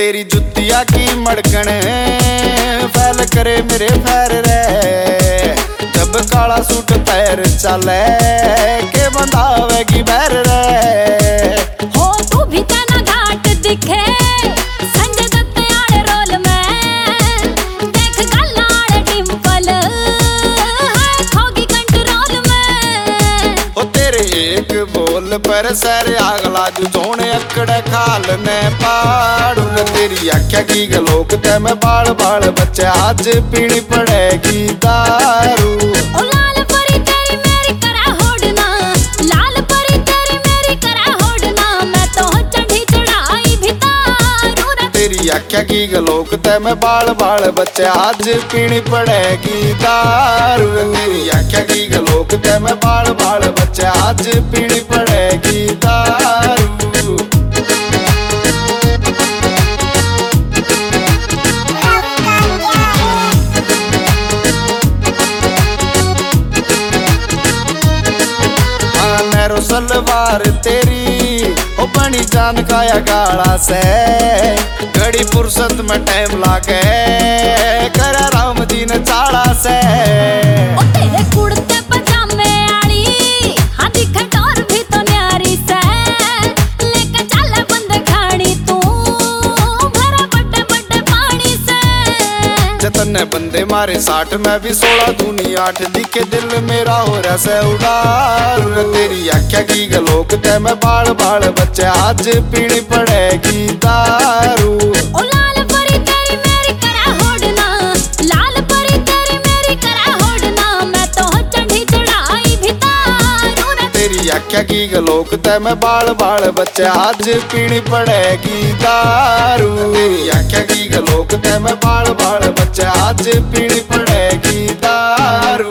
तेरी जुतिया की मड़कन फैल करे मेरे पैर रे, जब काला सूट पैर चले के बंधावेगी बैर रे। हो तू भी तना घाट दिखे संजय दत्त आड़े रोल में, देख गल्ला आड़े डिंपल है खोगी कंट्रोल में। ओ तेरे एक बोल पर सर आगला जू सोने अकड़े खाल ने पाड़ू, तेरी आख्या की गलोक ते मैं बाल बाल बच्चे आज पीनी पड़ेगी दारू। ओ लाल परी तेरी मेरी करा होड़ना, लाल परी तेरी मेरी करा होड़ना, मैं तो चढ़ी चढ़ाई भी तारू रे। तेरी आख्या की गलोक ते मैं बाल बाल बच्चे आज पीनी पड़ेगी दारू। तेरी आख्या की गलोक ते मैं बाल बाल बच्चे आज पीनी पड़ेगी दारू। नैरो सलवार तेरी ओ बनी जान काया गाला से, घड़ी फुर्सत में टाइम लागे करा राम जी ने चाला से। ओ तेरे कुड़ते पजामे आड़ी हाँ दिखे डोर भी तो न्यारी से, लेके चले बंदे खानी तू भरा बड़े बड़े पानी से। जतने बंदे मारे 60 में भी 16 दूनी 8 दिखे दिल मेरा हो रहा से उड़ार। तेरी आख्या की गलोक ते मैं बाल बाल बच्चे आज पीनी पड़ेगी दारू। ओ लाल परी तेरी मेरी करा होड़ना, लाल परी तेरी मेरी करा होड़ना, मैं तो चढ़ी चढ़ाई भी तारू रे। तेरी आख्या की गलोक ते मैं बाल बाल बच्चे आज पीनी पड़ेगी दारू। तेरी आख्या की गलोक ते मैं बाल बाल बच्चे आज पीनी पड़ेगी दारू।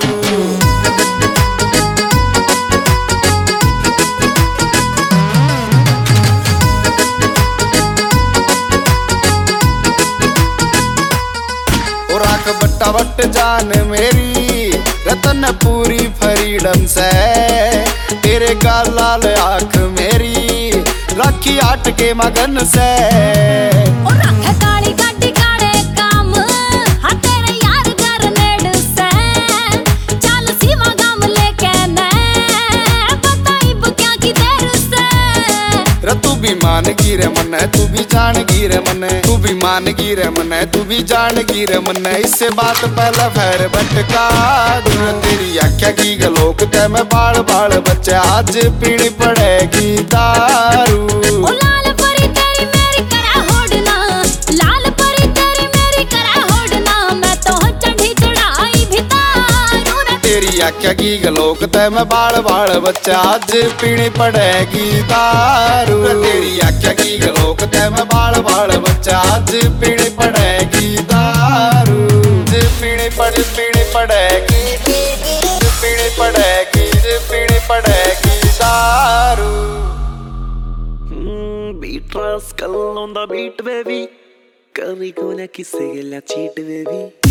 बट्टा बट जान मेरी रतन पूरी फ्रीडम से, तेरे गाल लाल आँख मेरी राखी आट के मगन से। ओ रखे काली गाड़ी काड़े काम हाँ तेरे यार घर नेड़ से, चल सीवा गाम लेके ने बताई क्या की देर से। रे तू भी मान गिरे मन है, तू भी जान गिरे मन है, तू भी मान गिरे मन है, तू भी जान गिरे मन है, इससे बात पहला फैर भटका दूर। तेरी आख्या की गलोक ते मैं बाल बाल बच्चे आज पीनी पड़ेगी दारू। ओ लाल परी तेरी मेरी करा होड़ना, लाल परी तेरी मेरी करा होड़ना, मैं तो चढ़ी चढ़ाई भी तारू रे। तेरी आख्या की गलोक ते मैं बाल बाल बच्चे आज पीनी पड़ेगी दारू। तेरी आख्या की गलोक ते मैं बाल बाल बच्चे आज पीनी पड़ेगी दारू। पीनी पड़ेगी पीनी पड़ेगी पीनी पड़ेगी दारू। Beat rascal on the beat baby, कभी को ना किसे गिला चीट बेबी।